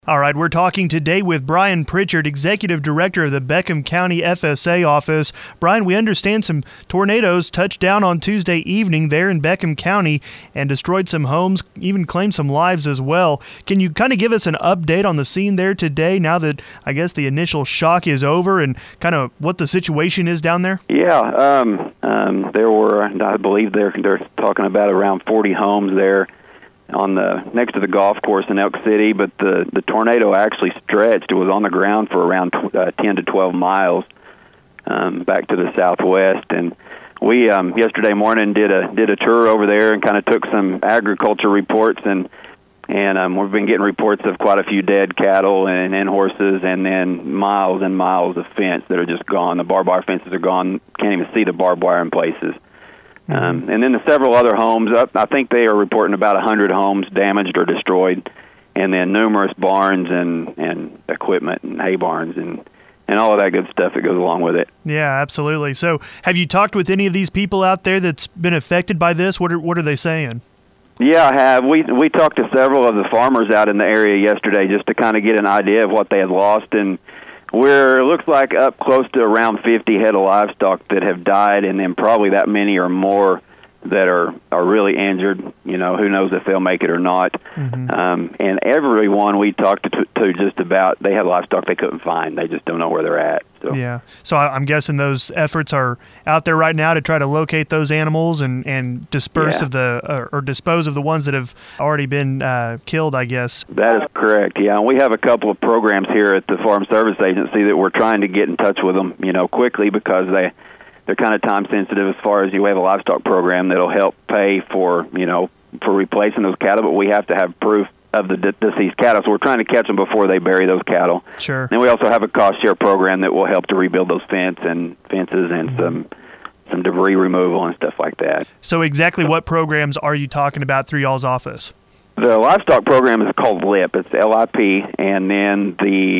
All right, we're talking today with Brian Pritchard, Executive Director of the Beckham County FSA office. Brian, we understand some tornadoes touched down on Tuesday evening there in Beckham County and destroyed some homes, even claimed some lives as well. Can you kind of give us an update on the scene there today now that I guess the initial shock is over and kind of what the situation is down there? Yeah, there were, I believe they're talking about around 40 homes there on the next to the golf course in Elk City, but the tornado actually stretched. It was on the ground for around 10 to 12 miles back to the southwest. And we yesterday morning did a tour over there and kind of took some agriculture reports, and we've been getting reports of quite a few dead cattle and horses, and then miles and miles of fence that are just gone. The barbed wire fences are gone. Can't even see the barbed wire in places. And then the several other homes, I think they are reporting about 100 homes damaged or destroyed, and then numerous barns and equipment and hay barns and all of that good stuff that goes along with it. Yeah, absolutely. So have you talked with any of these people out there that's been affected by this? What are they saying? Yeah, I have. We talked to several of the farmers out in the area yesterday just to kind of get an idea of what they had lost, and it looks like up close to around 50 head of livestock that have died, and then probably that many or more that are really injured. You know, who knows if they'll make it or not. And everyone we talked to just about, they had livestock they couldn't find. They just don't know where they're at. So. Yeah. So I'm guessing those efforts are out there right now to try to locate those animals and disperse of or dispose of the ones that have already been killed, I guess. That is correct. Yeah, and we have a couple of programs here at the Farm Service Agency that we're trying to get in touch with them, quickly, because they're kind of time sensitive as far as we have a livestock program that'll help pay for replacing those cattle, but we have to have proof of the deceased cattle, so we're trying to catch them before they bury those cattle. Sure. And we also have a cost share program that will help to rebuild those fences and some debris removal and stuff like that. So exactly what programs are you talking about through y'all's office? The livestock program is called LIP. It's LIP, and then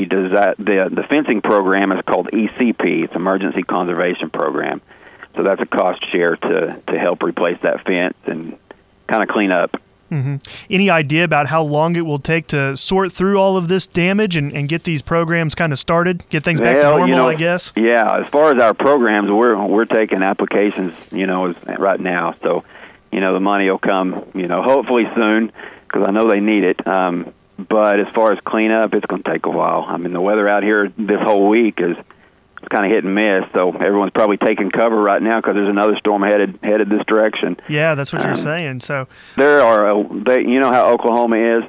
the fencing program is called ECP. It's Emergency Conservation Program. So that's a cost share to help replace that fence and kind of clean up. Any idea about how long it will take to sort through all of this damage and get these programs kind of started, get things back to normal, I guess? Yeah, as far as our programs, we're taking applications, right now. So, the money will come, hopefully soon, because I know they need it. But as far as cleanup, it's going to take a while. I mean, the weather out here this whole week is kind of hit and miss, so everyone's probably taking cover right now because there's another storm headed this direction. Yeah, that's what you're saying. So there are, how Oklahoma is.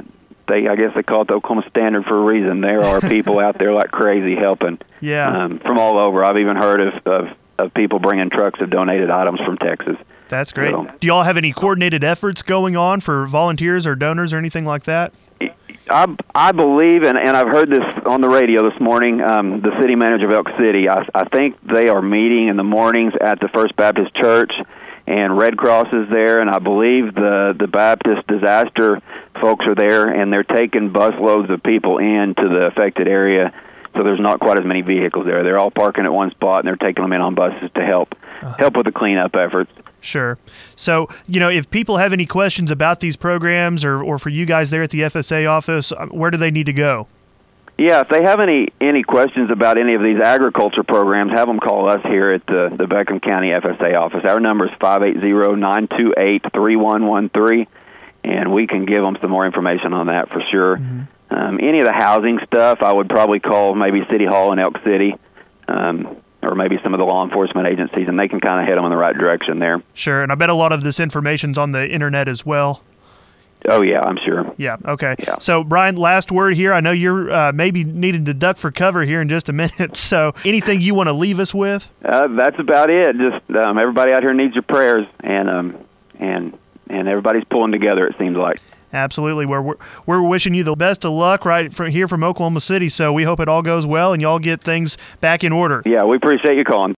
I guess they call it the Oklahoma Standard for a reason. There are people out there like crazy helping. Yeah, from all over. I've even heard of people bringing trucks of donated items from Texas. That's great. So, do you all have any coordinated efforts going on for volunteers or donors or anything like that? I believe, and I've heard this on the radio this morning, the city manager of Elk City, I think they are meeting in the mornings at the First Baptist Church, and Red Cross is there, and I believe the Baptist disaster folks are there, and they're taking busloads of people into the affected area, so there's not quite as many vehicles there. They're all parking at one spot, and they're taking them in on buses to help with the cleanup efforts. Sure. So, if people have any questions about these programs or for you guys there at the FSA office, where do they need to go? Yeah, if they have any questions about any of these agriculture programs, have them call us here at the Beckham County FSA office. Our number is 580-928-3113, and we can give them some more information on that for sure. Any of the housing stuff, I would probably call maybe City Hall in Elk City, or maybe some of the law enforcement agencies, and they can kind of head them in the right direction there. Sure, and I bet a lot of this information's on the internet as well. Oh, yeah, I'm sure. Yeah, okay. Yeah. So, Brian, last word here. I know you're maybe needing to duck for cover here in just a minute, so anything you want to leave us with? That's about it. Just everybody out here needs your prayers, and everybody's pulling together, it seems like. Absolutely. We're wishing you the best of luck right from here from Oklahoma City, so we hope it all goes well and y'all get things back in order. Yeah, we appreciate you calling.